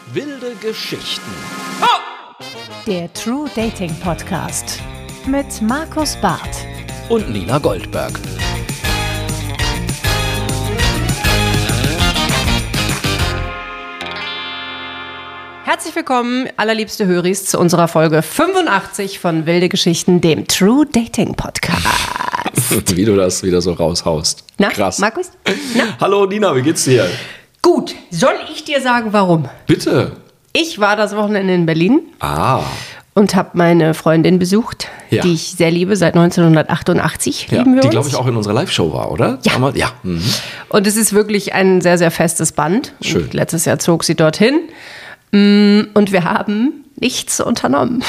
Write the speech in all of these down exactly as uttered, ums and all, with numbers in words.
Wilde Geschichten. Der True Dating Podcast mit Markus Barth Und Lina Goldberg. Herzlich willkommen, allerliebste Höris, zu unserer Folge fünfundachtzig von Wilde Geschichten, dem True Dating Podcast. Wie du das wieder so raushaust. Na, krass. Markus? Na? Hallo Nina, wie geht's dir? Gut, soll ich dir sagen, warum? Bitte. Ich war das Wochenende in Berlin. Ah. Und habe meine Freundin besucht, Ja. die ich sehr liebe, seit neunzehnhundertachtundachtzig Ja, lieben wir die, uns. glaube ich, auch in unserer Live-Show war, oder? Ja. Damals? Ja. Mhm. Und es ist wirklich ein sehr, sehr festes Band. Schön. Und letztes Jahr zog sie dorthin. Und wir haben nichts unternommen.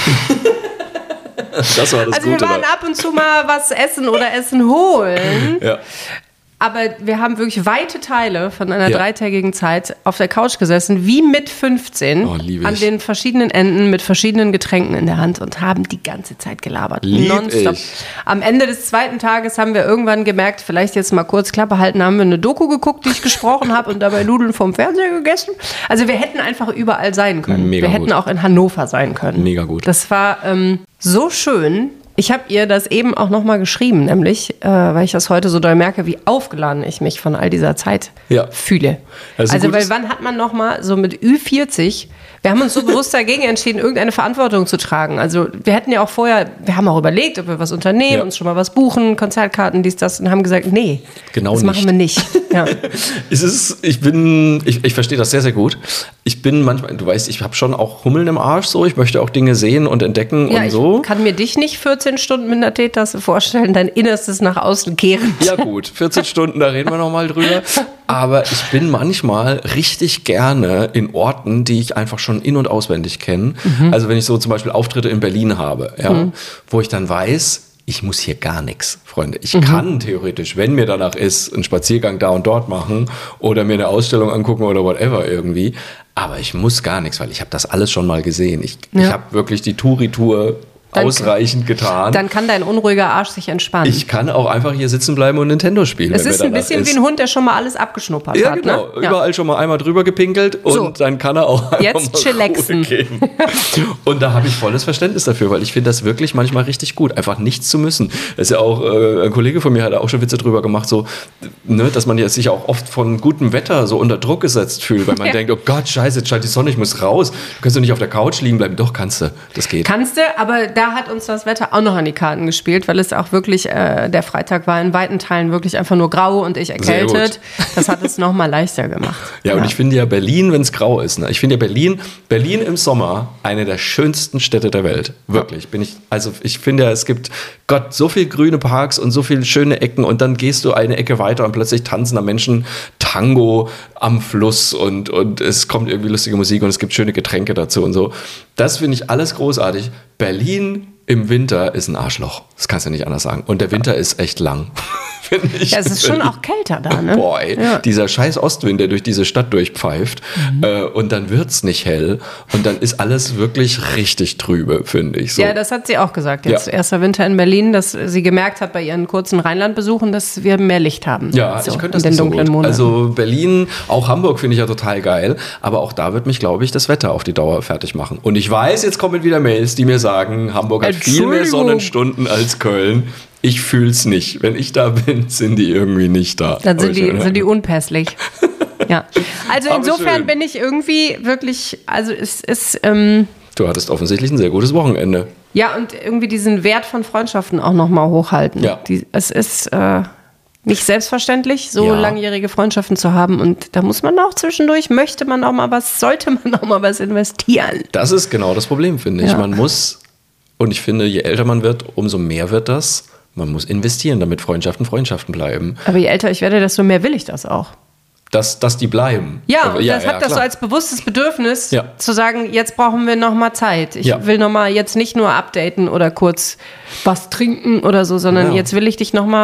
Das war das Also Gute. wir waren da. ab und zu mal was essen oder Essen holen. Ja. Aber wir haben wirklich weite Teile von einer Ja. dreitägigen Zeit auf der Couch gesessen, wie mit fünfzehn, Oh, lieb ich. an den verschiedenen Enden mit verschiedenen Getränken in der Hand und haben die ganze Zeit gelabert. Lieb Nonstop. ich. Am Ende des zweiten Tages haben wir irgendwann gemerkt, vielleicht jetzt mal kurz Klappe halten, haben wir eine Doku geguckt, die ich gesprochen habe und dabei Nudeln vom Fernseher gegessen. Also wir hätten einfach überall sein können. Mega wir hätten gut. auch in Hannover sein können. Mega gut. Das war ähm, so schön. Ich habe ihr das eben auch nochmal geschrieben, nämlich, äh, weil ich das heute so doll merke, wie aufgeladen ich mich von all dieser Zeit Ja. fühle. Das ist ein Also, weil gutes- wann hat man nochmal so mit Ü vierzig, wir haben uns so bewusst dagegen entschieden, irgendeine Verantwortung zu tragen. Also wir hätten ja auch vorher, wir haben auch überlegt, ob wir was unternehmen, Ja. uns schon mal was buchen, Konzertkarten, dies, das, und haben gesagt, nee, Genau das nicht. machen wir nicht. Ja. Es ist, ich bin, ich, ich verstehe das sehr, sehr gut. Ich bin manchmal, du weißt, ich habe schon auch Hummeln im Arsch, so. Ich möchte auch Dinge sehen und entdecken Ja, und ich so. kann mir dich nicht vierzehn Stunden mit einer Teetasse vorstellen, dein Innerstes nach außen kehren. Ja gut, vierzehn Stunden, da reden wir nochmal drüber. Aber ich bin manchmal richtig gerne in Orten, die ich einfach schon in- und auswendig kenne. Mhm. Also wenn ich so zum Beispiel Auftritte in Berlin habe, ja, mhm. wo ich dann weiß, ich muss hier gar nichts, Freunde. Ich mhm. kann theoretisch, wenn mir danach ist, einen Spaziergang da und dort machen oder mir eine Ausstellung angucken oder whatever irgendwie. Aber ich muss gar nichts, weil ich habe das alles schon mal gesehen. Ich, Ja. ich habe wirklich die Touri-Tour Dann- ausreichend getan. Dann kann dein unruhiger Arsch sich entspannen. Ich kann auch einfach hier sitzen bleiben und Nintendo spielen. Es wenn ist mir ein danach bisschen ist. wie ein Hund, der schon mal alles abgeschnuppert Ja, hat. genau. Ne? Überall schon mal einmal drüber gepinkelt und So. dann kann er auch einfach Jetzt mal chillaxen. Ruhe geben. Und da habe ich volles Verständnis dafür, weil ich finde das wirklich manchmal richtig gut, einfach nichts zu müssen. Das ist ja auch, äh, ein Kollege von mir hat auch schon Witze drüber gemacht, so, ne, dass man jetzt sich auch oft von gutem Wetter so unter Druck gesetzt fühlt, weil man Ja. denkt, oh Gott, scheiße, jetzt scheint die Sonne, ich muss raus. Kannst du nicht auf der Couch liegen bleiben? Doch, kannst du. Das geht. Kannst du, aber da hat uns das Wetter auch noch an die Karten gespielt, weil es auch wirklich, äh, der Freitag war in weiten Teilen wirklich einfach nur grau und ich erkältet. Das hat es noch mal leichter gemacht. Ja, und ich finde ja Berlin, wenn es grau ist, ne? Ich finde ja Berlin, Berlin im Sommer eine der schönsten Städte der Welt. Wirklich. Bin ich, also ich finde ja, es gibt Gott so viel grüne Parks und so viele schöne Ecken und dann gehst du eine Ecke weiter und plötzlich tanzen da Menschen Tango am Fluss und, und es kommt irgendwie lustige Musik und es gibt schöne Getränke dazu und so. Das finde ich alles großartig. Berlin im Winter ist ein Arschloch. Das kannst du nicht anders sagen. Und der Winter ist echt lang. Finde ich. Ja, es ist schon auch kälter da, ne? Boah, ey, Ja. dieser scheiß Ostwind, der durch diese Stadt durchpfeift. Mhm. Äh, und dann wird's nicht hell. Und dann ist alles wirklich richtig trübe, finde ich. So. Ja, das hat sie auch gesagt. Jetzt Ja. erster Winter in Berlin, dass sie gemerkt hat bei ihren kurzen Rheinlandbesuchen, dass wir mehr Licht haben. Ja, so, ich könnte das in den nicht so dunklen gut. Monaten. Also Berlin, auch Hamburg finde ich ja total geil. Aber auch da wird mich, glaube ich, das Wetter auf die Dauer fertig machen. Und ich weiß, jetzt kommen wieder Mails, die mir sagen, Hamburg hat viel mehr Entschuldigung. Sonnenstunden als Köln. Ich fühl's nicht. Wenn ich da bin, sind die irgendwie nicht da. Dann sind Aber die, ich- sind die unpässlich. Ja. Also Aber insofern schön. bin ich irgendwie wirklich, also es ist, ähm, Du hattest offensichtlich ein sehr gutes Wochenende. ja, und irgendwie diesen Wert von Freundschaften auch nochmal hochhalten. Ja. Die, es ist äh, nicht selbstverständlich, so Ja. langjährige Freundschaften zu haben. Und da muss man auch zwischendurch, möchte man auch mal was, sollte man auch mal was investieren. Das ist genau das Problem, finde ich. Ja. Man muss, und ich finde, je älter man wird, umso mehr wird das. Man muss investieren, damit Freundschaften Freundschaften bleiben. Aber je älter ich werde, desto mehr will ich das auch. Dass, dass die bleiben. Ja, Aber und das hat das klar. so als bewusstes Bedürfnis, Ja. zu sagen, jetzt brauchen wir noch mal Zeit. Ich Ja. will noch mal jetzt nicht nur updaten oder kurz was trinken oder so, sondern Ja. jetzt will ich dich noch mal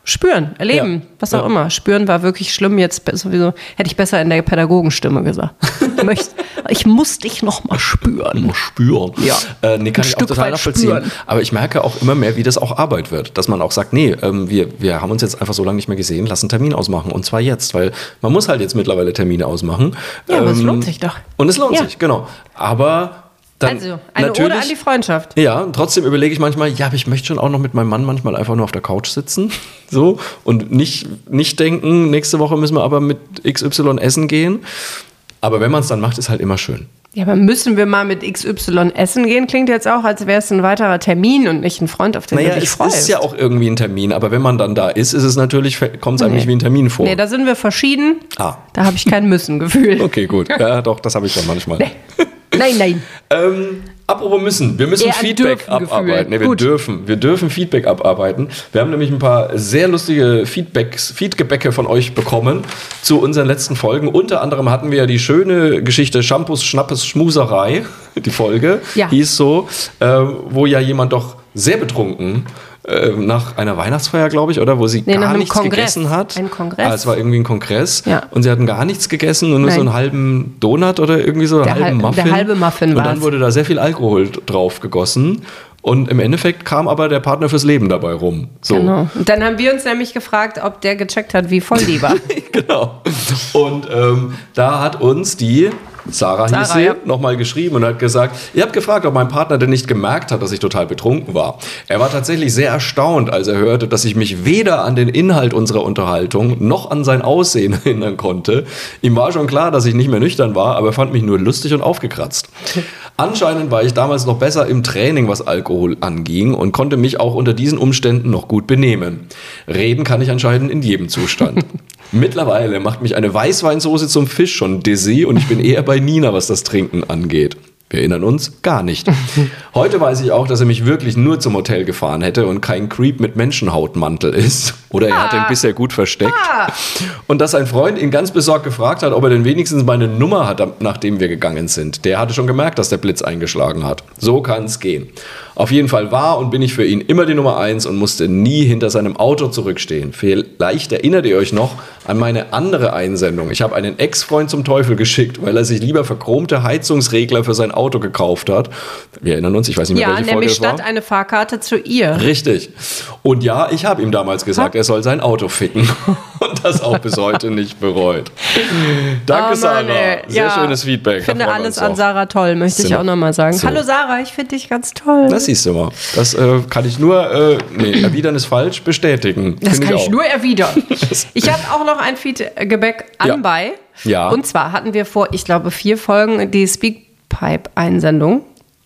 Spüren, erleben, Ja. was auch Ja. immer. Spüren war wirklich schlimm, jetzt be- sowieso, hätte ich besser in der Pädagogenstimme gesagt. ich, möchte, ich muss dich noch mal spüren. Mal spüren. Ja. Äh, nee, kann Ein ich auch Stück total weit nachvollziehen. spüren. Aber ich merke auch immer mehr, wie das auch Arbeit wird. Dass man auch sagt, nee, ähm, wir, wir haben uns jetzt einfach so lange nicht mehr gesehen, lass einen Termin ausmachen. Und zwar jetzt, weil man muss halt jetzt mittlerweile Termine ausmachen. Ja, aber es Ähm, lohnt sich doch. Und es lohnt Ja. sich, genau. Aber dann Also, eine Ode natürlich, an die Freundschaft. ja, und trotzdem überlege ich manchmal, ja, aber ich möchte schon auch noch mit meinem Mann manchmal einfach nur auf der Couch sitzen. So. Und nicht, nicht denken, nächste Woche müssen wir aber mit X Y essen gehen. Aber wenn man es dann macht, ist halt immer schön. Ja, aber müssen wir mal mit X Y essen gehen? Klingt jetzt auch, als wäre es ein weiterer Termin und nicht ein Freund, auf den Naja, du dich es freust. ist ja auch irgendwie ein Termin, aber wenn man dann da ist, ist es natürlich, kommt es einem Nee. nicht wie ein Termin vor. Nee, da sind wir verschieden. Ah. Da habe ich kein Müssen-Gefühl. Okay, gut. Ja, doch, das habe ich dann manchmal. Nein, nein. Ähm, apropos müssen, wir müssen Eher ein Feedback Dürfen-Gefühl. abarbeiten. Nee, wir Gut. dürfen, wir dürfen Feedback abarbeiten. Wir haben nämlich ein paar sehr lustige Feedbacks, Feedgebäcke von euch bekommen zu unseren letzten Folgen. Unter anderem hatten wir ja die schöne Geschichte Shampoos, Schnappes, Schmuserei, die Folge Ja. hieß so, äh, wo ja jemand doch sehr betrunken äh, nach einer Weihnachtsfeier, glaube ich, oder wo sie Nee, nach gar einem nichts Kongress. gegessen hat. Ein Kongress. Ah, es war irgendwie ein Kongress. Ja. Und sie hatten gar nichts gegessen und nur Nein. so einen halben Donut oder irgendwie so einen Der halben hal- Muffin. der halbe Muffin Und dann war's. wurde da sehr viel Alkohol drauf gegossen. Und im Endeffekt kam aber der Partner fürs Leben dabei rum. So. Genau. Und dann haben wir uns nämlich gefragt, ob der gecheckt hat, wie voll die war. Genau. Und ähm, da hat uns die Sarah, Sarah, hieß sie, ja. nochmal geschrieben und hat gesagt, ihr habt gefragt, ob mein Partner denn nicht gemerkt hat, dass ich total betrunken war. Er war tatsächlich sehr erstaunt, als er hörte, dass ich mich weder an den Inhalt unserer Unterhaltung noch an sein Aussehen erinnern konnte. Ihm war schon klar, dass ich nicht mehr nüchtern war, aber er fand mich nur lustig und aufgekratzt. Anscheinend war ich damals noch besser im Training, was Alkohol anging und konnte mich auch unter diesen Umständen noch gut benehmen. Reden kann ich anscheinend in jedem Zustand. Mittlerweile macht mich eine Weißweinsoße zum Fisch schon dizzy und ich bin eher bei Nina, was das Trinken angeht. Wir erinnern uns gar nicht. Heute weiß ich auch, dass er mich wirklich nur zum Hotel gefahren hätte und kein Creep mit Menschenhautmantel ist. Oder er hat ihn bisher gut versteckt. Und dass ein Freund ihn ganz besorgt gefragt hat, ob er denn wenigstens meine Nummer hat, nachdem wir gegangen sind. Der hatte schon gemerkt, dass der Blitz eingeschlagen hat. So kann es gehen. Auf jeden Fall war und bin ich für ihn immer die Nummer eins und musste nie hinter seinem Auto zurückstehen. Vielleicht erinnert ihr euch noch an meine andere Einsendung. Ich habe einen Ex-Freund zum Teufel geschickt, weil er sich lieber verchromte Heizungsregler für sein Auto gekauft hat. Wir erinnern uns, ich weiß nicht mehr, Ja, welche Folge nämlich es war. statt eine Fahrkarte zu ihr. Richtig. Und ja, ich habe ihm damals gesagt, er soll sein Auto ficken. Und das auch bis heute nicht bereut. Danke, Oh Mann, Sarah. ey. Sehr Ja, schönes Feedback. Ich finde Da freuen wir alles uns an auch. Sarah toll, möchte ich Sind- auch nochmal sagen. so. Hallo Sarah, ich finde dich ganz toll. Das siehst du mal. Das äh, kann ich nur, äh, nee, erwidern ist falsch, bestätigen. Das Finde kann ich, auch. nur erwidern. Ich habe auch noch ein Feedback Ja. anbei. Ja. Und zwar hatten wir vor, ich glaube, vier Folgen die Speakpipe-Einsendung.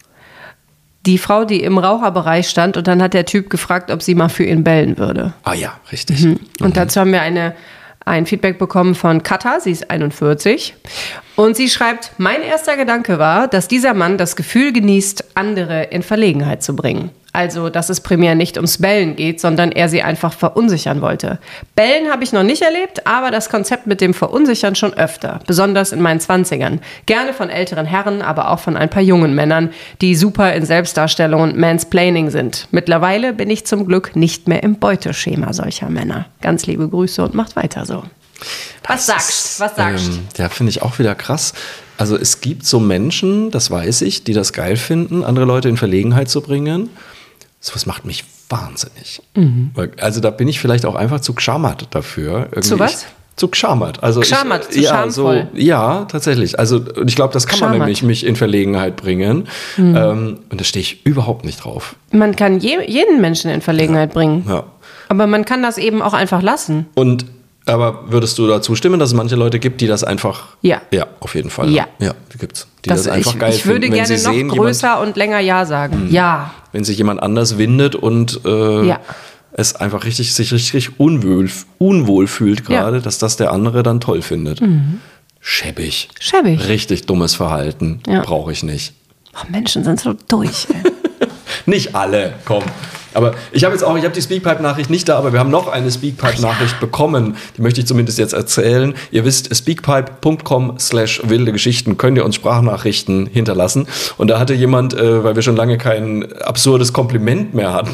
Die Frau, die im Raucherbereich stand und dann hat der Typ gefragt, ob sie mal für ihn bellen würde. Ah ja, richtig. Und dazu haben wir eine, ein Feedback bekommen von Katha, sie ist einundvierzig. Und sie schreibt, mein erster Gedanke war, dass dieser Mann das Gefühl genießt, andere in Verlegenheit zu bringen. Also, dass es primär nicht ums Bellen geht, sondern er sie einfach verunsichern wollte. Bellen habe ich noch nicht erlebt, aber das Konzept mit dem Verunsichern schon öfter, besonders in meinen Zwanzigern. Gerne von älteren Herren, aber auch von ein paar jungen Männern, die super in Selbstdarstellung und Mansplaining sind. Mittlerweile bin ich zum Glück nicht mehr im Beuteschema solcher Männer. Ganz liebe Grüße und macht weiter so. Was sagst? Was sagst? Ähm, ja, finde ich auch wieder krass. Also es gibt so Menschen, das weiß ich, die das geil finden, andere Leute in Verlegenheit zu bringen. Sowas macht mich wahnsinnig. Mhm. Also da bin ich vielleicht auch einfach zu gschamert dafür. Irgendwie Zu was? Ich, zu gschamert. Also Gschamert, ich, zu ja, schamvoll. So, ja, tatsächlich. Also und ich glaube, das kann man Gschamert. nämlich mich in Verlegenheit bringen. Mhm. Ähm, und da stehe ich überhaupt nicht drauf. Man kann je, jeden Menschen in Verlegenheit bringen. Ja. Aber man kann das eben auch einfach lassen. Und aber würdest du da zustimmen, dass es manche Leute gibt, die das einfach... Ja. Ja, auf jeden Fall. Ja. Ja, die gibt's. Die Das, das, einfach ich, geil ich würde finden, wenn gerne sie noch sehen, größer und länger Ja sagen. Ja. wenn sich jemand anders windet und äh, Ja. es einfach richtig, sich richtig unwohl, unwohl fühlt gerade, Ja. dass das der andere dann toll findet. Schäbig. Schäbig. Richtig dummes Verhalten. Ja. Brauche ich nicht. Oh, Menschen sind so durch. Ey. Nicht alle, komm. Aber ich habe jetzt auch, ich habe die Speakpipe-Nachricht nicht da, aber wir haben noch eine Speakpipe-Nachricht bekommen. Die möchte ich zumindest jetzt erzählen. Ihr wisst, speakpipe punkt com slash wilde Geschichten könnt ihr uns Sprachnachrichten hinterlassen. Und da hatte jemand, äh, weil wir schon lange kein absurdes Kompliment mehr hatten,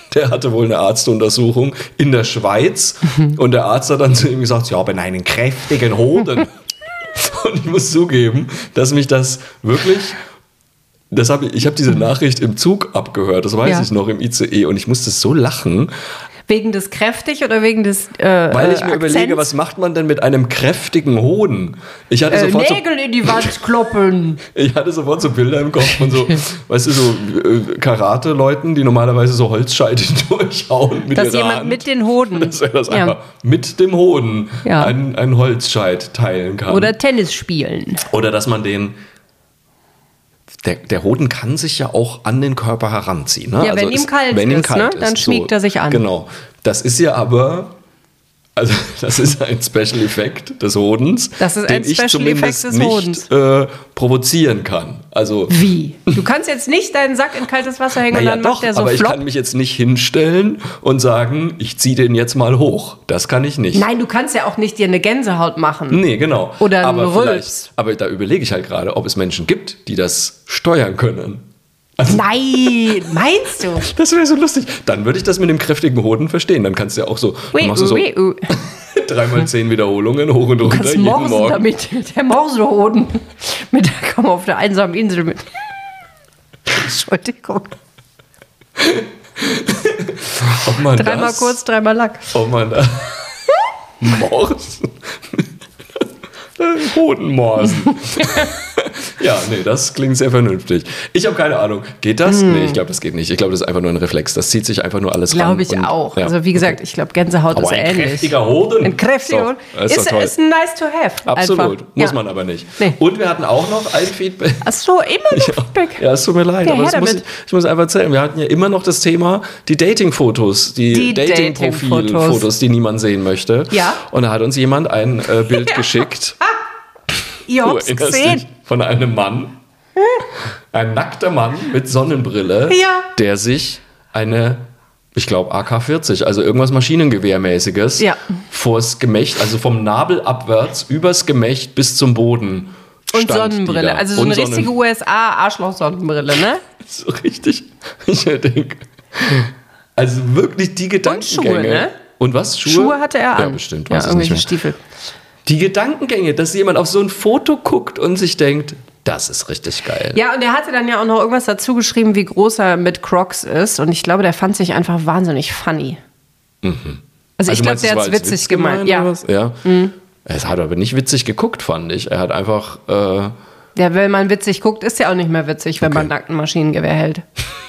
Der hatte wohl eine Arztuntersuchung in der Schweiz und der Arzt hat dann zu ihm gesagt, ja, aber einen kräftigen Hoden. Und ich muss zugeben, dass mich das wirklich, das hab ich, ich habe diese Nachricht im Zug abgehört, das weiß Ja. ich noch, im I C E und ich musste so lachen. Wegen des kräftig oder wegen des äh, Weil ich mir Akzents? überlege, was macht man denn mit einem kräftigen Hoden? Ich hatte Äh, sofort so, Nägel in die Wand kloppen. ich hatte sofort so Bilder im Kopf von so, weißt du, so äh, Karate-Leuten, die normalerweise so Holzscheite durchhauen mit Dass ihrer jemand Hand. mit den Hoden. Dass er das Ja. einfach mit dem Hoden Ja. einen, einen Holzscheit teilen kann. Oder Tennis spielen. Oder dass man den. Der, der Hoden kann sich ja auch an den Körper heranziehen. Ne? Ja, wenn ihm kalt wenn ihm ist, kalt ne? Dann schmiegt er sich an. Genau. Das ist ja aber. Also, das ist ein Special Effekt des Hodens, Das ist den ein ich Special zumindest Effekt des nicht äh, provozieren kann. Also, Wie? Du kannst jetzt nicht deinen Sack in kaltes Wasser hängen naja, und dann doch, macht der so aber ich flop. kann mich jetzt nicht hinstellen und sagen, ich ziehe den jetzt mal hoch. Das kann ich nicht. Nein, du kannst ja auch nicht dir eine Gänsehaut machen. Nee, genau. Oder ein aber Rülps. vielleicht- Aber da überlege ich halt gerade, ob es Menschen gibt, die das steuern können. Nein, meinst du? Das wäre so lustig. Dann würde ich das mit dem kräftigen Hoden verstehen. Dann kannst du ja auch so, dann Ui, machst du so ui, ui. dreimal zehn Wiederholungen hoch und runter Das jeden Morsen Morgen. damit. Der Morsehoden. Mit der komm auf der einsamen Insel mit. Entschuldigung. Ob man Dreimal das, kurz, dreimal lang. Ob man da Morsen. Hodenmorsen. Ja, nee, das klingt sehr vernünftig. Ich habe keine Ahnung. Geht das? Nee, ich glaube, das geht nicht. Ich glaube, das ist einfach nur ein Reflex. Das zieht sich einfach nur alles ran. Glaube ich und- auch. ja, Also wie gesagt, ich glaube, Gänsehaut Aber ist ein ähnlich. kräftiger Hoden. Ein kräftiger So, Hoden. das ist Ist, doch toll. ist nice to have. Absolut. Einfach. Muss Ja. man aber nicht. Nee. Und wir hatten auch noch ein Feedback. Ach so, immer noch Feedback. Ja, es tut mir leid, Ja, aber her das muss ich, damit. ich muss einfach erzählen. Wir hatten ja immer noch das Thema, die Dating-Fotos, die, Die Dating-Profil-Fotos, Dating-Fotos. die niemand sehen möchte. Ja. Und da hat uns jemand ein äh, Bild Ja. geschickt. Ihr Du habt's erinnerst gesehen. dich, von einem Mann, ein nackter Mann mit Sonnenbrille, Ja. der sich eine, ich glaube A K vierzig, also irgendwas Maschinengewehrmäßiges, Ja. vors Gemächt, also vom Nabel abwärts, übers Gemächt bis zum Boden Und stand die Sonnenbrille. da. Also so Und eine Sonnen- richtige U S A-Arschloch-Sonnenbrille, ne? So richtig. Ich denke, also wirklich die Gedankengänge. Schuhe, ne? Und was? Schuhe? Schuhe hatte er an. Ja, bestimmt. Ja, Weiß es nicht irgendwelche mehr. Stiefel. Die Gedankengänge, dass jemand auf so ein Foto guckt und sich denkt, das ist richtig geil. Ja, und er hatte dann ja auch noch irgendwas dazu geschrieben, wie groß er mit Crocs ist. Und ich glaube, der fand sich einfach wahnsinnig funny. Mhm. Also, ich glaube, meinst du, der es hat war es als witzig Witz gemeint. oder Ja. was? Ja. Mhm. Es hat aber nicht witzig geguckt, fand ich. Er hat einfach. Äh, Ja, wenn man witzig guckt, ist ja auch nicht mehr witzig, wenn Okay. man nackt ein Maschinengewehr hält.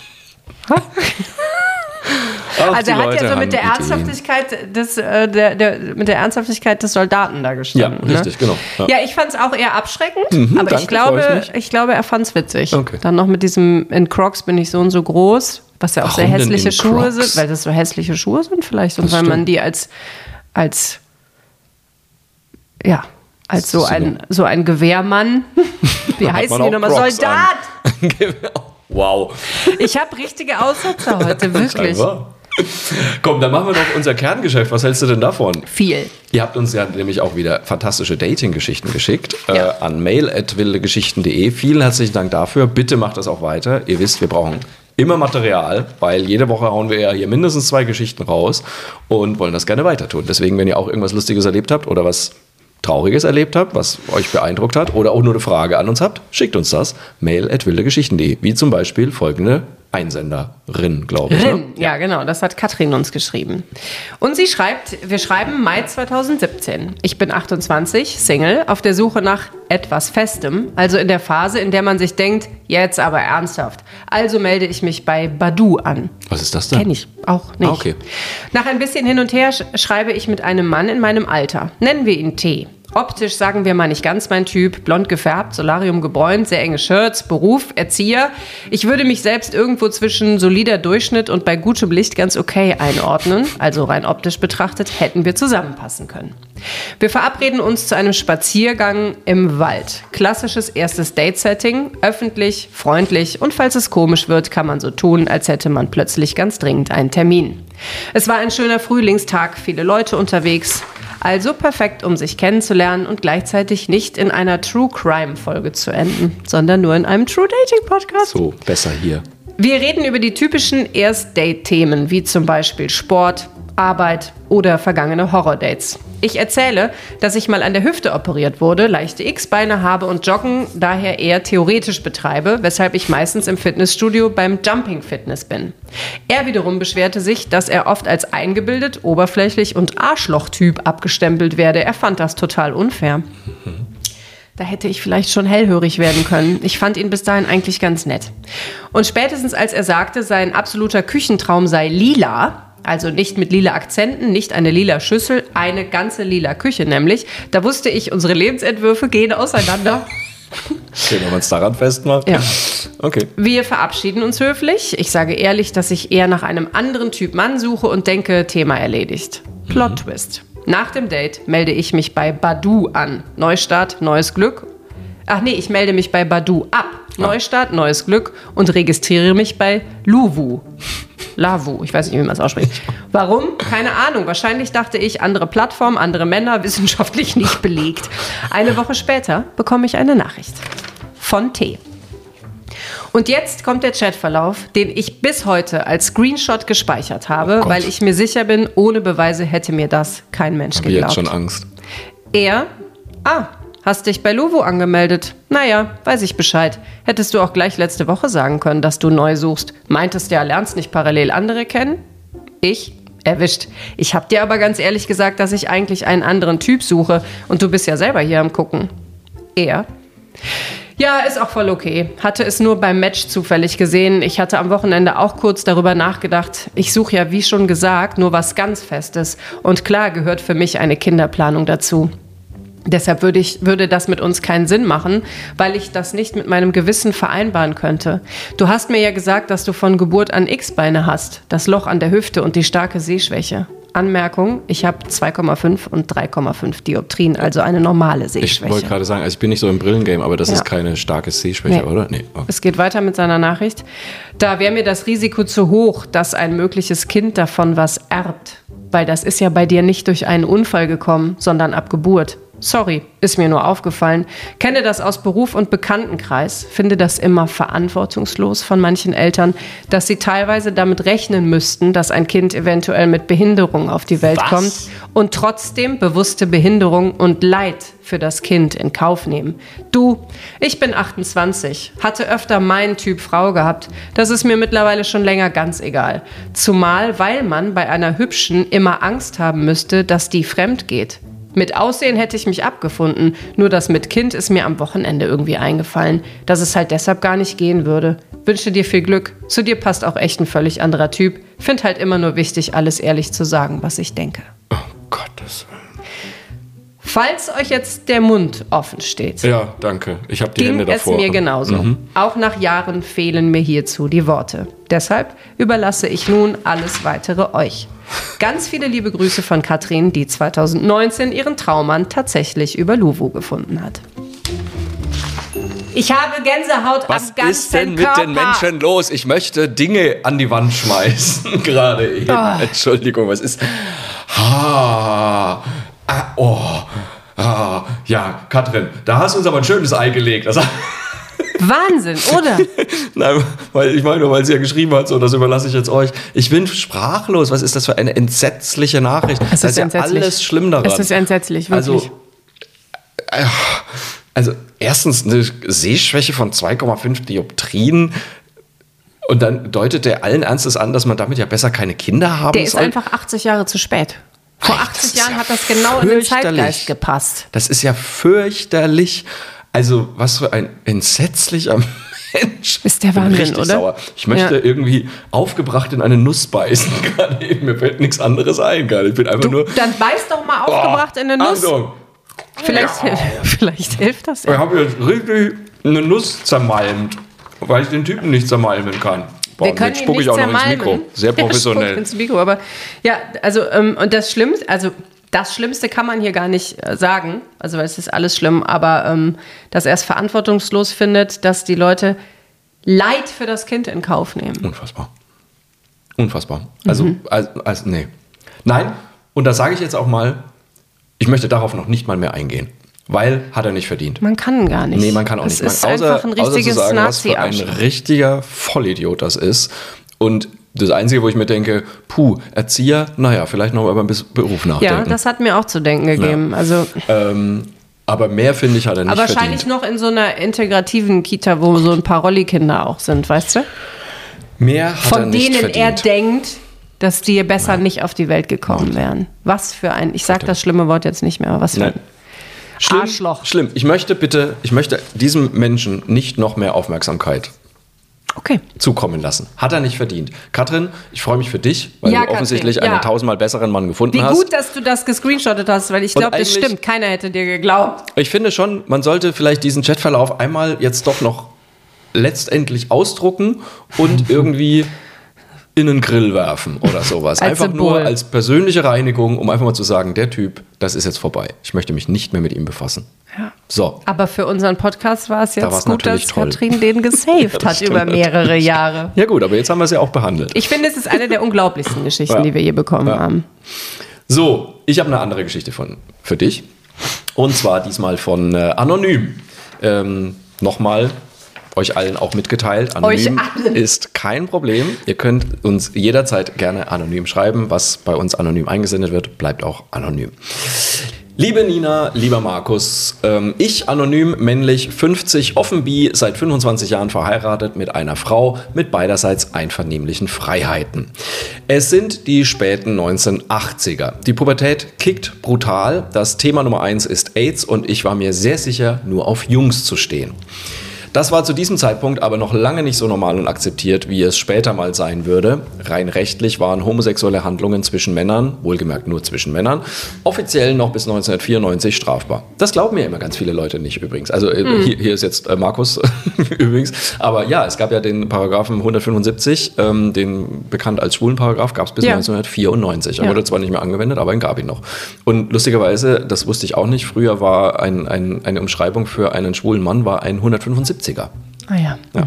ach, Also die er hat Leute ja so haben mit der Ideen. Ernsthaftigkeit des, äh, der, der, mit der Ernsthaftigkeit des Soldaten da gestanden. Ja, richtig, ne? genau. Ja. Ja, ich fand es auch eher abschreckend, aber Mhm, danke, ich glaube, freu ich mich. ich glaube, er fand es witzig. Okay. Dann noch mit diesem, in Crocs bin ich so und so groß, was ja auch Warum sehr denn hässliche in Schuhe Crocs? sind, weil das so hässliche Schuhe sind vielleicht und Das weil man stimmt. die als, als, ja, als so So. ein, so ein Gewehrmann, wie Hat heißen man die auch nochmal? Crocs Soldat! Wow. Ich habe richtige Aussetzer heute, wirklich. Scheinbar. Komm, dann machen wir doch unser Kerngeschäft. Was hältst du denn davon? Viel. Ihr habt uns ja nämlich auch wieder fantastische Dating-Geschichten geschickt Ja. äh, an mail at wildegeschichten punkt de. Vielen herzlichen Dank dafür. Bitte macht das auch weiter. Ihr wisst, wir brauchen immer Material, weil jede Woche hauen wir ja hier mindestens zwei Geschichten raus und wollen das gerne weiter tun. Deswegen, wenn ihr auch irgendwas Lustiges erlebt habt oder was Trauriges erlebt habt, was euch beeindruckt hat oder auch nur eine Frage an uns habt, schickt uns das. mail at wildegeschichten punkt de. Wie zum Beispiel folgende Einsenderin, glaube ich. Ne? Rin, ja genau, das hat Katrin uns geschrieben. Und sie schreibt, wir schreiben Mai zweitausendsiebzehn. Ich bin achtundzwanzig, Single, auf der Suche nach etwas Festem, also in der Phase, in der man sich denkt, jetzt aber ernsthaft. Also melde ich mich bei Badoo an. Was ist das denn? Kenne ich auch nicht. Ah, okay. Nach ein bisschen hin und her sch schreibe ich mit einem Mann in meinem Alter. Nennen wir ihn T. Optisch sagen wir mal nicht ganz mein Typ, blond gefärbt, Solarium gebräunt, sehr enge Shirts, Beruf, Erzieher. Ich würde mich selbst irgendwo zwischen solider Durchschnitt und bei gutem Licht ganz okay einordnen, also rein optisch betrachtet, hätten wir zusammenpassen können. Wir verabreden uns zu einem Spaziergang im Wald. Klassisches erstes Date-Setting, öffentlich, freundlich und falls es komisch wird, kann man so tun, als hätte man plötzlich ganz dringend einen Termin. Es war ein schöner Frühlingstag, viele Leute unterwegs. Also perfekt, um sich kennenzulernen und gleichzeitig nicht in einer True-Crime-Folge zu enden, sondern nur in einem True-Dating-Podcast. So, besser hier. Wir reden über die typischen Erst-Date-Themen, wie zum Beispiel Sport, Arbeit oder vergangene Horror-Dates. Ich erzähle, dass ich mal an der Hüfte operiert wurde, leichte X-Beine habe und Joggen daher eher theoretisch betreibe, weshalb ich meistens im Fitnessstudio beim Jumping Fitness bin. Er wiederum beschwerte sich, dass er oft als eingebildet, oberflächlich und Arschloch-Typ abgestempelt werde. Er fand das total unfair. Da hätte ich vielleicht schon hellhörig werden können. Ich fand ihn bis dahin eigentlich ganz nett. Und spätestens als er sagte, sein absoluter Küchentraum sei lila, also nicht mit lila Akzenten, nicht eine lila Schüssel, eine ganze lila Küche nämlich, da wusste ich, unsere Lebensentwürfe gehen auseinander. Okay, wenn man es daran festmacht. Ja. Okay. Wir verabschieden uns höflich. Ich sage ehrlich, dass ich eher nach einem anderen Typ Mann suche und denke, Thema erledigt. Plot-Twist. Nach dem Date melde ich mich bei Badoo an. Neustart, neues Glück. Ach nee, ich melde mich bei Badoo ab. Neustart, neues Glück und registriere mich bei Luvu. Lavu, ich weiß nicht, wie man es ausspricht. Warum? Keine Ahnung. Wahrscheinlich dachte ich, andere Plattform, andere Männer, wissenschaftlich nicht belegt. Eine Woche später bekomme ich eine Nachricht von T. Und jetzt kommt der Chatverlauf, den ich bis heute als Screenshot gespeichert habe, Oh weil ich mir sicher bin, ohne Beweise hätte mir das kein Mensch Ich habe geglaubt. jetzt schon Angst. Er, ah, hast dich bei Luvu angemeldet. Naja, weiß ich Bescheid. Hättest du auch gleich letzte Woche sagen können, dass du neu suchst. Meintest ja, lernst nicht parallel andere kennen? Ich? Erwischt. Ich hab dir aber ganz ehrlich gesagt, dass ich eigentlich einen anderen Typ suche und du bist ja selber hier am Gucken. Er? Ja, ist auch voll okay. Hatte es nur beim Match zufällig gesehen. Ich hatte am Wochenende auch kurz darüber nachgedacht. Ich suche ja, wie schon gesagt, nur was ganz Festes. Und klar gehört für mich eine Kinderplanung dazu. Deshalb würde, ich, würde das mit uns keinen Sinn machen, weil ich das nicht mit meinem Gewissen vereinbaren könnte. Du hast mir ja gesagt, dass du von Geburt an X-Beine hast, das Loch an der Hüfte und die starke Sehschwäche. Anmerkung, ich habe zwei Komma fünf und drei Komma fünf Dioptrien, also eine normale Sehschwäche. Ich wollte gerade sagen, also ich bin nicht so im Brillengame, aber das Ja. ist keine starke Sehschwäche, Nee. oder? Nee. Okay. Es geht weiter mit seiner Nachricht. Da wäre mir das Risiko zu hoch, dass ein mögliches Kind davon was erbt. Weil das ist ja bei dir nicht durch einen Unfall gekommen, sondern ab Geburt. Sorry, ist mir nur aufgefallen. Kenne das aus Beruf und Bekanntenkreis. Finde das immer verantwortungslos von manchen Eltern, dass sie teilweise damit rechnen müssten, dass ein Kind eventuell mit Behinderung auf die Welt Was? kommt und trotzdem bewusste Behinderung und Leid für das Kind in Kauf nehmen. Du, ich bin achtundzwanzig, hatte öfter meinen Typ Frau gehabt. Das ist mir mittlerweile schon länger ganz egal. Zumal, weil man bei einer Hübschen immer Angst haben müsste, dass die fremd geht. Mit Aussehen hätte ich mich abgefunden, nur das mit Kind ist mir am Wochenende irgendwie eingefallen, dass es halt deshalb gar nicht gehen würde. Wünsche dir viel Glück, zu dir passt auch echt ein völlig anderer Typ. Find halt immer nur wichtig, alles ehrlich zu sagen, was ich denke. Oh Gottes Willen. Falls euch jetzt der Mund offen steht, Ja, danke. Ich habe die ging Hände es davor. mir genauso. Auch nach Jahren fehlen mir hierzu die Worte. Deshalb überlasse ich nun alles Weitere euch. Ganz viele liebe Grüße von Katrin, die zwanzig neunzehn ihren Traummann tatsächlich über Luvu gefunden hat. Ich habe Gänsehaut Was am ganzen ist denn mit Körper. den Menschen los? Ich möchte Dinge an die Wand schmeißen gerade eben. Oh. Entschuldigung, was ist... Ah, ah, oh, ah, ja, Katrin, da hast du uns aber ein schönes Ei gelegt. Das Wahnsinn, oder? Nein, weil ich meine, weil sie ja geschrieben hat, so, das überlasse ich jetzt euch. Ich bin sprachlos. Was ist das für eine entsetzliche Nachricht? Es das ist ist ja entsetzlich. alles schlimm daran. Es ist entsetzlich, wirklich. Also, äh, also erstens eine Sehschwäche von zwei Komma fünf Dioptrien. Und dann deutet der allen Ernstes an, dass man damit ja besser keine Kinder haben Der ist soll. einfach achtzig Jahre zu spät. Vor Ey, das achtzig ist Jahren ja hat das genau in den fürchterlich. Zeitgeist gepasst. Das ist ja fürchterlich. Also, was für ein entsetzlicher Mensch. Ist der Ich bin Wahnsinn, richtig oder? Sauer. Ich möchte Ja. irgendwie aufgebracht in eine Nuss beißen. Gerade eben. Mir fällt nichts anderes ein. Gerade. Ich bin einfach Du, nur. dann beiß doch mal aufgebracht in eine Nuss. Achtung, Vielleicht, Ja. vielleicht hilft das ich ja. habe jetzt richtig eine Nuss zermalmt, weil ich den Typen nicht zermalmen kann. Boah, Wir können jetzt ihn spucke nicht ich auch noch ins zermalmen. Mikro. Sehr Ja, spuck professionell. ins Mikro, aber ja, also ähm, und das Schlimmste, also das Schlimmste kann man hier gar nicht äh, sagen, also weil es ist alles schlimm, aber ähm, dass er es verantwortungslos findet, dass die Leute Leid für das Kind in Kauf nehmen. Unfassbar. Unfassbar. Also, Mhm. also, also, nee. Nein, und das sage ich jetzt auch mal, ich möchte darauf noch nicht mal mehr eingehen. Weil hat er nicht verdient. Man kann gar nicht. Nee, man kann auch das nicht. Ist man, außer, einfach ein richtiges außer zu sagen, was für ein Nazi-Arschloch. richtiger Vollidiot das ist. Und das Einzige, wo ich mir denke, puh, Erzieher, naja, vielleicht noch mal beim Beruf nachdenken. Ja, das hat mir auch zu denken gegeben. Ja. Also, ähm, aber mehr, finde ich, hat er nicht aber wahrscheinlich verdient. noch in so einer integrativen Kita, wo so ein paar Rolli-Kinder auch sind, weißt du? Mehr hat Von er nicht denen verdient. er denkt, dass die besser ja. nicht auf die Welt gekommen wären. Was für ein, ich sage das schlimme Wort jetzt nicht mehr, aber was für Nein. ein Schlimm, Arschloch. Schlimm. Ich möchte bitte, ich möchte diesem Menschen nicht noch mehr Aufmerksamkeit okay. zukommen lassen. Hat er nicht verdient. Katrin, ich freue mich für dich, weil Ja, du offensichtlich Katrin, ja. einen tausendmal besseren Mann gefunden Wie hast. gut, dass du das gescreenshottet hast, weil ich Und glaube, das eigentlich- stimmt. Keiner hätte dir geglaubt. Ich finde schon, man sollte vielleicht diesen Chatverlauf einmal jetzt doch noch letztendlich ausdrucken und irgendwie in einen Grill werfen oder sowas. Als Einfach Symbol. nur als persönliche Reinigung, um einfach mal zu sagen, der Typ, das ist jetzt vorbei. Ich möchte mich nicht mehr mit ihm befassen. Ja. So. Aber für unseren Podcast war es Da war's jetzt gut, natürlich dass toll. Katrin den gesaved Das hat stimmt über mehrere Jahre. Ja gut, aber jetzt haben wir es ja auch behandelt. Ich finde, es ist eine der unglaublichsten Geschichten, Ja. die wir je bekommen Ja. haben. So, ich habe eine andere Geschichte von, für dich. Und zwar diesmal von äh, Anonym. Ähm, Nochmal euch allen auch mitgeteilt. Anonym Euch allen. ist kein Problem. Ihr könnt uns jederzeit gerne anonym schreiben. Was bei uns anonym eingesendet wird, bleibt auch anonym. Liebe Nina, lieber Markus, ähm, ich anonym, männlich, fünfzig, offen bi, seit fünfundzwanzig Jahren verheiratet mit einer Frau mit beiderseits einvernehmlichen Freiheiten. Es sind die späten neunzehnhundertachtziger. Die Pubertät kickt brutal. Das Thema Nummer eins ist AIDS und ich war mir sehr sicher, nur auf Jungs zu stehen. Das war zu diesem Zeitpunkt aber noch lange nicht so normal und akzeptiert, wie es später mal sein würde. Rein rechtlich waren homosexuelle Handlungen zwischen Männern, wohlgemerkt nur zwischen Männern, offiziell noch bis neunzehnhundertvierundneunzig strafbar. Das glauben mir immer ganz viele Leute nicht übrigens. Also äh, Mhm. hier, hier ist jetzt äh, Markus übrigens. Aber ja, es gab ja den Paragraphen hundertfünfundsiebzig, ähm, den bekannt als Schwulenparagraph, gab es bis Ja. neunzehnhundertvierundneunzig. Er Ja. wurde zwar nicht mehr angewendet, aber ihn gab ihn noch. Und lustigerweise, das wusste ich auch nicht, früher war ein, ein, eine Umschreibung für einen schwulen Mann war ein hundertfünfundsiebziger. Ah ja. Ja.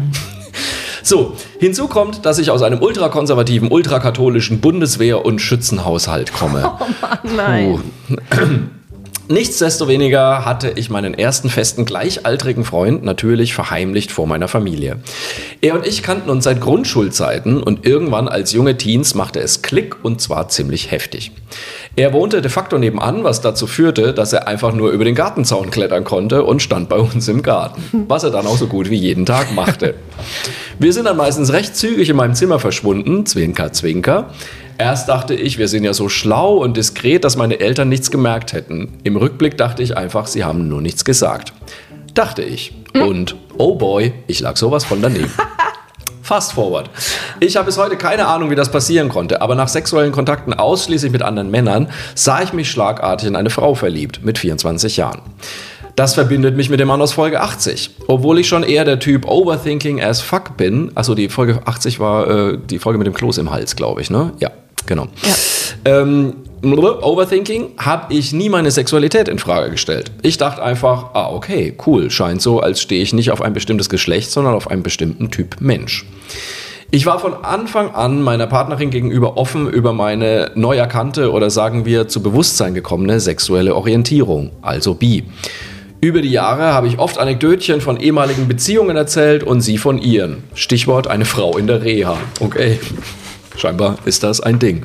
So, hinzu kommt, dass ich aus einem ultrakonservativen, ultrakatholischen Bundeswehr- und Schützenhaushalt komme. Oh Mann, nein. Puh. Nichtsdestoweniger hatte ich meinen ersten festen gleichaltrigen Freund natürlich verheimlicht vor meiner Familie. Er und ich kannten uns seit Grundschulzeiten und irgendwann als junge Teens machte es Klick und zwar ziemlich heftig. Er wohnte de facto nebenan, was dazu führte, dass er einfach nur über den Gartenzaun klettern konnte und stand bei uns im Garten, was er dann auch so gut wie jeden Tag machte. Wir sind dann meistens recht zügig in meinem Zimmer verschwunden, Zwinker, Zwinker. Erst dachte ich, wir sind ja so schlau und diskret, dass meine Eltern nichts gemerkt hätten. Im Rückblick dachte ich einfach, sie haben nur nichts gesagt. Dachte ich. Und, oh boy, ich lag sowas von daneben. Fast forward. Ich habe bis heute keine Ahnung, wie das passieren konnte, aber nach sexuellen Kontakten ausschließlich mit anderen Männern sah ich mich schlagartig in eine Frau verliebt, mit vierundzwanzig Jahren. Das verbindet mich mit dem Mann aus Folge achtzig. Obwohl ich schon eher der Typ Overthinking as fuck bin. Achso, die Folge achtzig war äh, die Folge mit dem Kloß im Hals, glaube ich, ne? Ja, genau. Ja. Ähm, Overthinking habe ich nie meine Sexualität in Frage gestellt. Ich dachte einfach, ah, okay, cool, scheint so, als stehe ich nicht auf ein bestimmtes Geschlecht, sondern auf einen bestimmten Typ Mensch. Ich war von Anfang an meiner Partnerin gegenüber offen über meine neu erkannte oder sagen wir zu Bewusstsein gekommene sexuelle Orientierung, also bi. Über die Jahre habe ich oft Anekdötchen von ehemaligen Beziehungen erzählt und sie von ihren. Stichwort eine Frau in der Reha. Okay, scheinbar ist das ein Ding.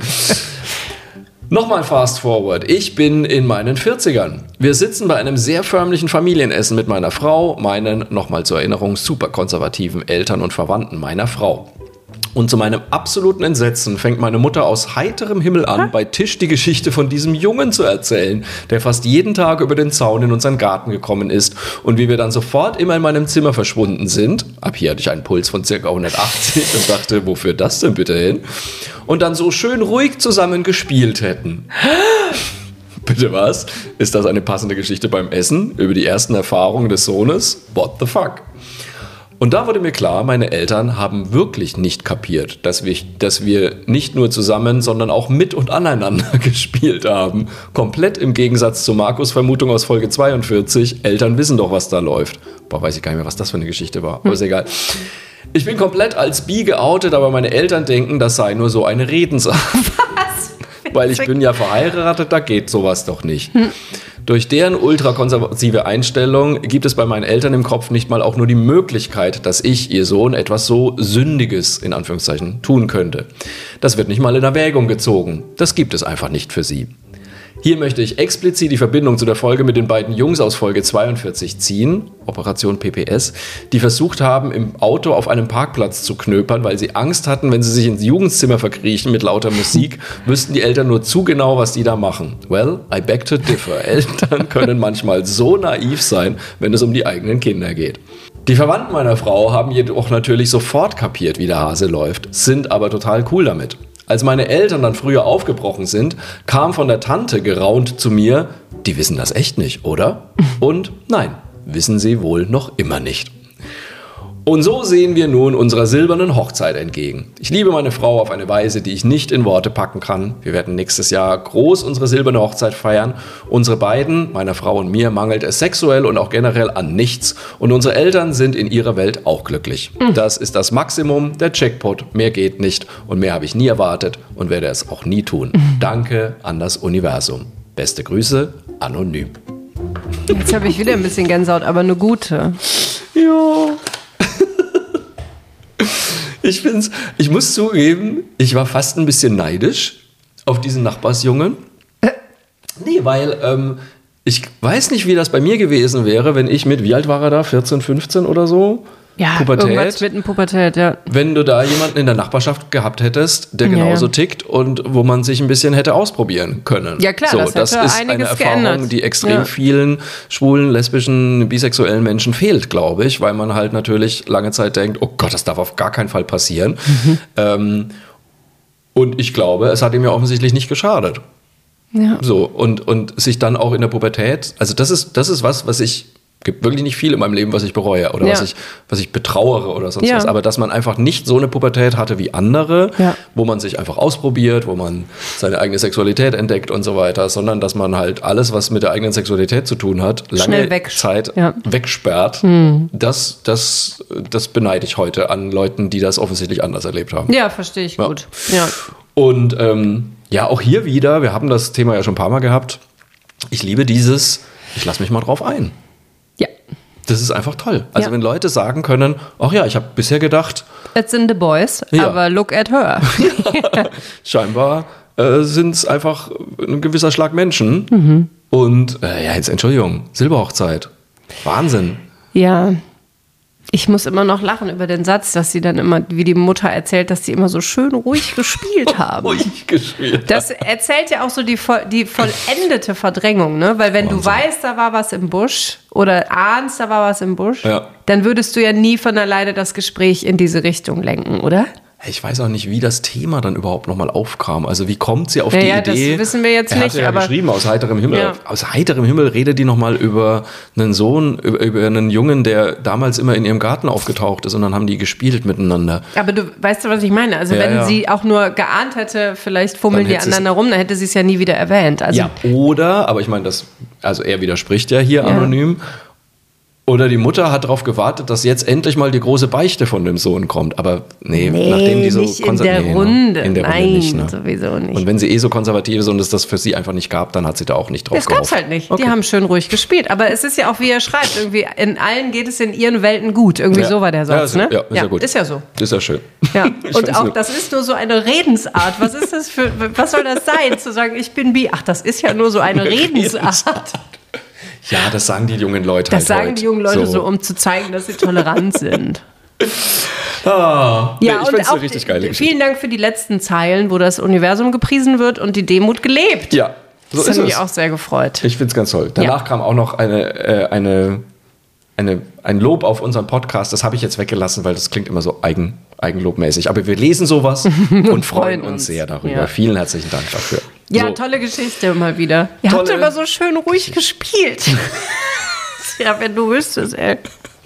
Nochmal fast forward. Ich bin in meinen vierzigern. Wir sitzen bei einem sehr förmlichen Familienessen mit meiner Frau, meinen, nochmal zur Erinnerung, super konservativen Eltern und Verwandten meiner Frau. Und zu meinem absoluten Entsetzen fängt meine Mutter aus heiterem Himmel an, bei Tisch die Geschichte von diesem Jungen zu erzählen, der fast jeden Tag über den Zaun in unseren Garten gekommen ist und wie wir dann sofort immer in meinem Zimmer verschwunden sind. Ab hier hatte ich einen Puls von ca. hundertachtzig und dachte, wofür das denn bitte hin? Und dann so schön ruhig zusammen gespielt hätten. Bitte was? Ist das eine passende Geschichte beim Essen über die ersten Erfahrungen des Sohnes? What the fuck? Und da wurde mir klar, meine Eltern haben wirklich nicht kapiert, dass wir, dass wir nicht nur zusammen, sondern auch mit und aneinander gespielt haben. Komplett im Gegensatz zu Markus' Vermutung aus Folge zweiundvierzig, Eltern wissen doch, was da läuft. Boah, weiß ich gar nicht mehr, was das für eine Geschichte war, aber ist egal. Ich bin komplett als bi geoutet, aber meine Eltern denken, das sei nur so eine Redensart. Was? Weil ich bin ja verheiratet, da geht sowas doch nicht. Durch deren ultrakonservative Einstellung gibt es bei meinen Eltern im Kopf nicht mal auch nur die Möglichkeit, dass ich, ihr Sohn, etwas so Sündiges, in Anführungszeichen, tun könnte. Das wird nicht mal in Erwägung gezogen. Das gibt es einfach nicht für sie. Hier möchte ich explizit die Verbindung zu der Folge mit den beiden Jungs aus Folge zweiundvierzig ziehen, Operation P P S, die versucht haben, im Auto auf einem Parkplatz zu knöpern, weil sie Angst hatten, wenn sie sich ins Jugendzimmer verkriechen mit lauter Musik, wüssten die Eltern nur zu genau, was die da machen. Well, I beg to differ. Eltern können manchmal so naiv sein, wenn es um die eigenen Kinder geht. Die Verwandten meiner Frau haben jedoch natürlich sofort kapiert, wie der Hase läuft, sind aber total cool damit. Als meine Eltern dann früher aufgebrochen sind, kam von der Tante geraunt zu mir, die wissen das echt nicht, oder? Und nein, wissen sie wohl noch immer nicht. Und so sehen wir nun unserer silbernen Hochzeit entgegen. Ich liebe meine Frau auf eine Weise, die ich nicht in Worte packen kann. Wir werden nächstes Jahr groß unsere silberne Hochzeit feiern. Unsere beiden, meiner Frau und mir, mangelt es sexuell und auch generell an nichts. Und unsere Eltern sind in ihrer Welt auch glücklich. Das ist das Maximum, der Jackpot. Mehr geht nicht und mehr habe ich nie erwartet und werde es auch nie tun. Danke an das Universum. Beste Grüße, anonym. Jetzt habe ich wieder ein bisschen Gänsehaut, aber eine gute. Ja. Ich find's, ich muss zugeben, ich war fast ein bisschen neidisch auf diesen Nachbarsjungen. Nee, weil ähm, ich weiß nicht, wie das bei mir gewesen wäre, wenn ich mit, wie alt war er da, vierzehn, fünfzehn oder so? Ja, Pubertät. irgendwas mit einem Pubertät, ja. Wenn du da jemanden in der Nachbarschaft gehabt hättest, der genauso ja, ja. tickt und wo man sich ein bisschen hätte ausprobieren können. Ja klar, so, das, das hätte ist eine einiges Erfahrung, geändert. die extrem Ja. vielen schwulen, lesbischen, bisexuellen Menschen fehlt, glaube ich, weil man halt natürlich lange Zeit denkt, oh Gott, das darf auf gar keinen Fall passieren. Mhm. Ähm, und ich glaube, es hat ihm ja offensichtlich nicht geschadet. Ja. So, und, und sich dann auch in der Pubertät, also das ist, das ist was, was ich, gibt wirklich nicht viel in meinem Leben, was ich bereue oder ja. was ich, was ich betrauere oder sonst ja. was. Aber dass man einfach nicht so eine Pubertät hatte wie andere, ja. wo man sich einfach ausprobiert, wo man seine eigene Sexualität entdeckt und so weiter, sondern dass man halt alles, was mit der eigenen Sexualität zu tun hat, lange weg. Zeit ja. wegsperrt. Hm. Das, das, das beneide ich heute an Leuten, die das offensichtlich anders erlebt haben. Ja, verstehe ich ja. gut. Ja. Und ähm, ja, auch hier wieder, wir haben das Thema ja schon ein paar Mal gehabt, ich liebe dieses, ich lasse mich mal drauf ein. Ja. Das ist einfach toll. Also ja. wenn Leute sagen können, ach ja, ich habe bisher gedacht... It's in the boys, ja. aber look at her. ja. Scheinbar äh, sind es einfach ein gewisser Schlag Menschen. Mhm. Und äh, ja, jetzt Entschuldigung, Silberhochzeit. Wahnsinn. Ja. Ich muss immer noch lachen über den Satz, dass sie dann immer, wie die Mutter erzählt, dass sie immer so schön ruhig gespielt haben. Ruhig gespielt. Das erzählt ja auch so die, die vollendete Verdrängung, ne? Weil wenn Wahnsinn. Du weißt, da war was im Busch oder ahnst, da war was im Busch, ja. dann würdest du ja nie von alleine das Gespräch in diese Richtung lenken, oder? Ich weiß auch nicht, wie das Thema dann überhaupt nochmal aufkam. Also wie kommt sie auf ja, die ja, Idee? Das wissen wir jetzt er nicht. Er hat ja aber geschrieben, aus heiterem Himmel. Ja. Aus heiterem Himmel redet die nochmal über einen Sohn, über, über einen Jungen, der damals immer in ihrem Garten aufgetaucht ist und dann haben die gespielt miteinander. Aber du weißt du, was ich meine? Also ja, wenn ja. sie auch nur geahnt hätte, vielleicht fummeln die aneinander rum, dann hätte sie es ja nie wieder erwähnt. Also ja, oder, aber ich meine, das, also er widerspricht ja hier ja. anonym. Oder die Mutter hat darauf gewartet, dass jetzt endlich mal die große Beichte von dem Sohn kommt. Aber nee, nee nachdem die so nicht in der nee, Runde. In der Nein, Runde nicht. Ne? Sowieso nicht. Und wenn sie eh so konservativ ist und es das für sie einfach nicht gab, dann hat sie da auch nicht drauf gehofft. Das gab's halt nicht. Okay. Die haben schön ruhig gespielt. Aber es ist ja auch, wie er schreibt, irgendwie in allen geht es in ihren Welten gut. Irgendwie ja. so war der Satz, ja, ist, ne? Ja, ist ja, ja gut. Ist ja so. Ist ja schön. Ja. Und auch, das ist nur so eine Redensart. Was ist das für, was soll das sein, zu sagen, ich bin bi? Ach, das ist ja nur so eine Redensart. Ja, das sagen die jungen Leute Das halt sagen heute. die jungen Leute so. so, um zu zeigen, dass sie tolerant sind. Ah, ja, ich finde es eine richtig geile Geschichte. Vielen Dank für die letzten Zeilen, wo das Universum gepriesen wird und die Demut gelebt. Ja, so das ist hat mich es. auch sehr gefreut. Ich finde es ganz toll. Danach ja. kam auch noch eine, äh, eine, eine, ein Lob auf unseren Podcast. Das habe ich jetzt weggelassen, weil das klingt immer so eigen, eigenlobmäßig. Aber wir lesen sowas und, und freuen uns sehr darüber. Ja. Vielen herzlichen Dank dafür. Ja, so. Tolle Geschichte mal wieder. Ihr Tolle. habt immer so schön ruhig gespielt. Ja, wenn du wüsstest, ey.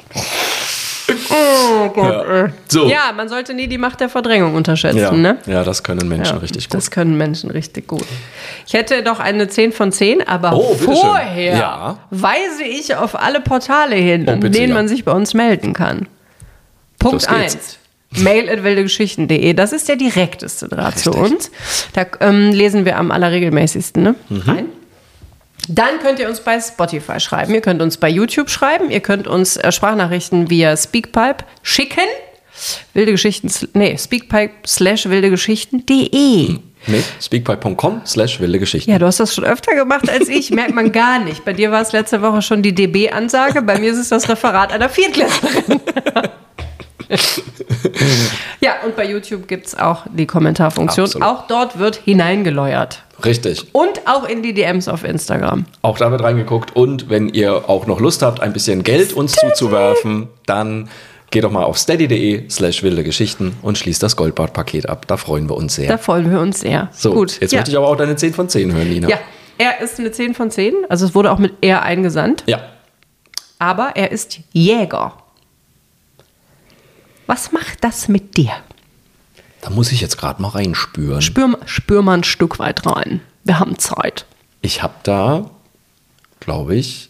Oh Gott, ja. ey. So. Ja, man sollte nie die Macht der Verdrängung unterschätzen, ja. ne? Ja, das können Menschen ja, richtig gut. Das können Menschen richtig gut. Ich hätte doch eine zehn von zehn, aber oh, vorher ja. weise ich auf alle Portale hin, oh, an bitte, denen ja. man sich bei uns melden kann. Punkt eins. mail at wildegeschichten punkt de. Das ist der direkteste Draht Richtig. Zu uns. Da ähm, lesen wir am allerregelmäßigsten, ne? Mhm. Rein. Dann könnt ihr uns bei Spotify schreiben, ihr könnt uns bei YouTube schreiben, ihr könnt uns äh, Sprachnachrichten via Speakpipe schicken. Wilde Geschichten, nee, Speakpipe slash wilde Geschichten.de. Nee, speakpipe punkt com slash wilde Geschichten. Ja, du hast das schon öfter gemacht als ich, merkt man gar nicht. Bei dir war es letzte Woche schon die D B-Ansage, bei mir ist es das Referat einer Viertklässlerin. Ja, und bei YouTube gibt es auch die Kommentarfunktion. Absolut. Auch dort wird hineingeläuert. Richtig. Und auch in die D Ms auf Instagram. Auch da wird reingeguckt. Und wenn ihr auch noch Lust habt, ein bisschen Geld uns zuzuwerfen, dann geht doch mal auf steady.de slash wilde Geschichten und schließt das Goldbart-Paket ab. Da freuen wir uns sehr. Da freuen wir uns sehr. So, gut. Jetzt ja. möchte ich aber auch deine zehn von zehn hören, Nina. Ja, er ist eine zehn von zehn. Also es wurde auch mit er eingesandt. Ja. Aber er ist Jäger. Was macht das mit dir? Da muss ich jetzt gerade mal reinspüren. Spür, spür mal ein Stück weit rein. Wir haben Zeit. Ich habe da, glaube ich,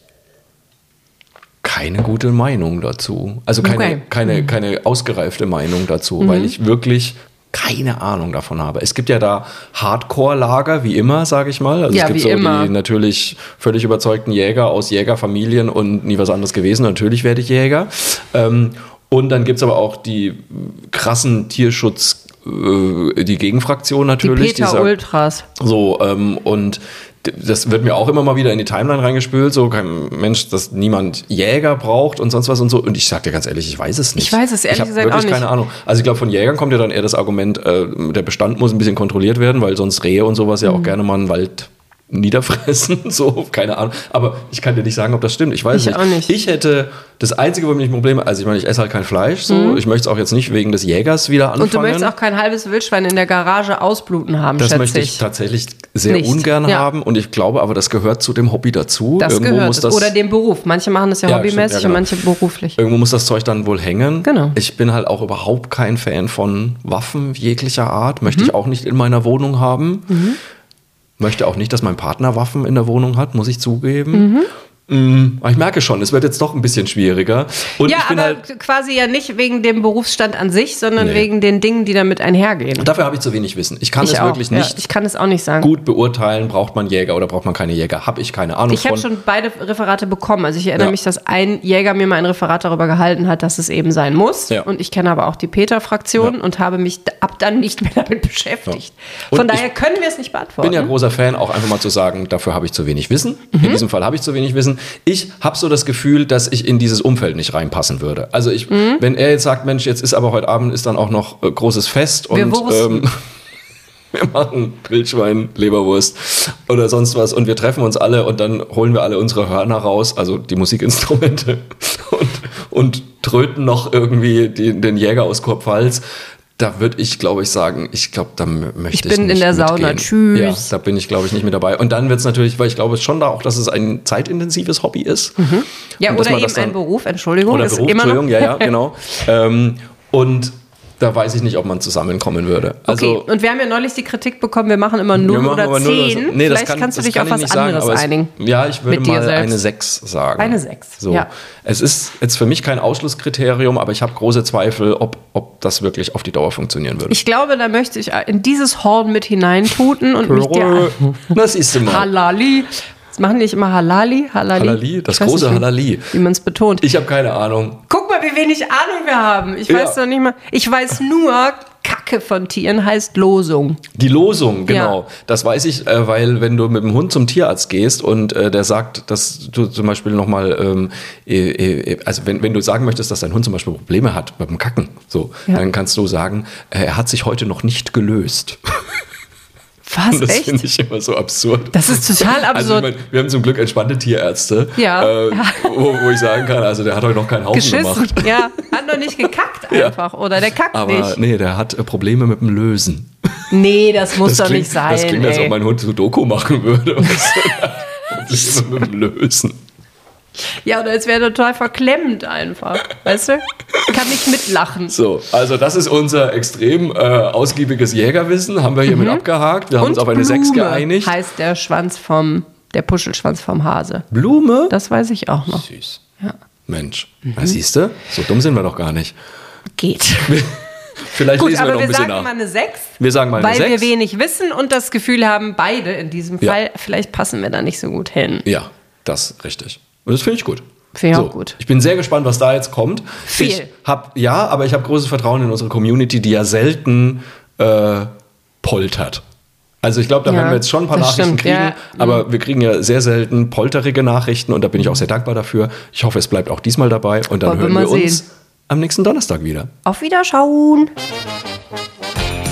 keine gute Meinung dazu. Also keine, Okay. keine, keine ausgereifte Meinung dazu, mhm. weil ich wirklich keine Ahnung davon habe. Es gibt ja da Hardcore-Lager, wie immer, sage ich mal. Also ja, es gibt wie so immer. die natürlich völlig überzeugten Jäger aus Jägerfamilien und nie was anderes gewesen. Natürlich werde ich Jäger. Ähm, und dann gibt es aber auch die krassen Tierschutz, äh, die Gegenfraktion natürlich. Die Peter Ultras. So, ähm, und das wird mir auch immer mal wieder in die Timeline reingespült, so kein Mensch, dass niemand Jäger braucht und sonst was und so. Und ich sag dir ganz ehrlich, ich weiß es nicht. Ich weiß es ehrlich ich gesagt wirklich auch nicht. Keine Ahnung. Also ich glaube, von Jägern kommt ja dann eher das Argument, äh, der Bestand muss ein bisschen kontrolliert werden, weil sonst Rehe und sowas ja auch gerne mal einen Wald niederfressen, so, keine Ahnung. Aber ich kann dir nicht sagen, ob das stimmt. Ich weiß Ich nicht. auch nicht. Ich hätte das Einzige, womit ich ein Problem habe, also ich meine, ich esse halt kein Fleisch, so. Mhm. Ich möchte es auch jetzt nicht wegen des Jägers wieder anfangen. Und du möchtest auch kein halbes Wildschwein in der Garage ausbluten haben, Das schätze möchte ich ich. tatsächlich sehr Nicht. ungern Ja. haben und ich glaube aber, das gehört zu dem Hobby dazu. Das Irgendwo gehört muss es. das, Oder dem Beruf. Manche machen das ja, Ja, hobbymäßig stimmt, ja, und genau. manche beruflich. Irgendwo muss das Zeug dann wohl hängen. Genau. Ich bin halt auch überhaupt kein Fan von Waffen jeglicher Art. Möchte mhm. ich auch nicht in meiner Wohnung haben. Mhm. Möchte auch nicht, dass mein Partner Waffen in der Wohnung hat, muss ich zugeben. Mhm. Aber ich merke schon, es wird jetzt doch ein bisschen schwieriger. Und ja, ich bin aber halt, quasi ja nicht wegen dem Berufsstand an sich, sondern Nee. wegen den Dingen, die damit einhergehen. dafür habe ich zu wenig Wissen. Ich kann Ich es auch. wirklich Ja, nicht ich kann es auch nicht sagen. gut beurteilen, braucht man Jäger oder braucht man keine Jäger. Habe ich keine Ahnung Ich habe von. schon beide Referate bekommen. Also ich erinnere Ja. mich, dass ein Jäger mir mal ein Referat darüber gehalten hat, dass es eben sein muss. Ja. Und ich kenne aber auch die Peter-Fraktion Ja. und habe mich d- ab dann nicht mehr damit beschäftigt. Und Von ich daher können wir es nicht beantworten. Ich bin ja großer Fan, auch einfach mal zu sagen, dafür habe ich zu wenig Wissen. Mhm. In diesem Fall habe ich zu wenig Wissen. Ich habe so das Gefühl, dass ich in dieses Umfeld nicht reinpassen würde. Also ich, Mhm. wenn er jetzt sagt, Mensch, jetzt ist aber heute Abend ist dann auch noch äh, großes Fest Wir und wursten. ähm, wir machen Wildschwein, Leberwurst oder sonst was und wir treffen uns alle und dann holen wir alle unsere Hörner raus, also die Musikinstrumente und, und tröten noch irgendwie die, den Jäger aus Kurpfalz. Da würde ich, glaube ich, sagen, ich glaube, da m- möchte ich Ich bin nicht in der Sauna. mitgehen. Tschüss. Ja, da bin ich, glaube ich, nicht mit dabei. Und dann wird es natürlich, weil ich glaube schon da auch, dass es ein zeitintensives Hobby ist. ja, Und dass oder man eben das dann- ein Beruf, Entschuldigung. Oder ist Beruf, immer noch, Entschuldigung, ja, ja, genau. ähm, und da weiß ich nicht, ob man zusammenkommen würde. Also, Okay, und wir haben ja neulich die Kritik bekommen, wir machen immer wir null machen oder aber null zehn. oder- nee, das Vielleicht kann- kannst du das dich kann auf ich was nicht sagen, anderes aber es- einigen. Ja, ich würde Mit dir mal selbst. eine sechs sagen. Eine sechs, So. ja. Es ist jetzt für mich kein Ausschlusskriterium, aber ich habe große Zweifel, ob, ob das wirklich auf die Dauer funktionieren würde. Ich glaube, da möchte ich in dieses Horn mit hineintuten und mich dir Das ist immer. Halali. Das machen die nicht immer Halali? Halali, Halali, das Ich weiß große nicht, wie- Halali. Wie man es betont. Ich habe keine Ahnung. Guck mal, wie wenig Ahnung wir haben. Ich weiß Ja. doch nicht mal. Ich weiß nur, Kacke von Tieren heißt Losung. Die Losung, genau. Ja. Das weiß ich, äh, weil wenn du mit dem Hund zum Tierarzt gehst und äh, der sagt, dass du zum Beispiel nochmal, ähm, äh, äh, also wenn, wenn du sagen möchtest, dass dein Hund zum Beispiel Probleme hat mit dem Kacken, so, Ja. dann kannst du sagen, äh, er hat sich heute noch nicht gelöst. Was, Das echt? finde ich immer so absurd. Das ist total Also absurd. ich mein, wir haben zum Glück entspannte Tierärzte, Ja. äh, wo, wo ich sagen kann, also der hat heute noch keinen Haufen Geschissen. gemacht. Ja, hat noch nicht gekackt Ja. einfach. Oder der kackt Aber nicht. nee, der hat äh, Probleme mit dem Lösen. Nee, das muss doch klingt, nicht sein. Das klingt, als ey. ob mein Hund Sudoku machen würde. Weißt du? Probleme mit dem Lösen. Ja, oder es wäre total verklemmt einfach. Weißt du? Kann nicht mitlachen. So, also das ist unser extrem äh, ausgiebiges Jägerwissen. Haben wir hiermit abgehakt. Wir haben Und uns auf eine sechs Blume geeinigt. heißt der Schwanz vom, der Puschelschwanz vom Hase. Blume? Das weiß ich auch noch. Süß. Ja. Mensch, mhm. siehst du? So dumm sind wir doch gar nicht. Geht. Vielleicht Gut, lesen wir aber noch ein wir bisschen sagen nach. mal eine sechs. Wir sagen mal eine weil sechs. wir wenig wissen und das Gefühl haben, beide in diesem Ja. Fall, vielleicht passen wir da nicht so gut hin. Ja, das ist richtig. Und das finde ich gut. Finde ich so, auch gut. Ich bin sehr gespannt, was da jetzt kommt. Viel. Ich hab, ja, aber ich habe großes Vertrauen in unsere Community, die ja selten äh, poltert. Also ich glaube, da Ja, werden wir jetzt schon ein paar das Nachrichten stimmt, kriegen, ja. aber wir kriegen ja sehr selten polterige Nachrichten und da bin ich auch sehr dankbar dafür. Ich hoffe, es bleibt auch diesmal dabei und dann Wollen wir hören mal wir uns sehen. am nächsten Donnerstag wieder. Auf Wiederschauen.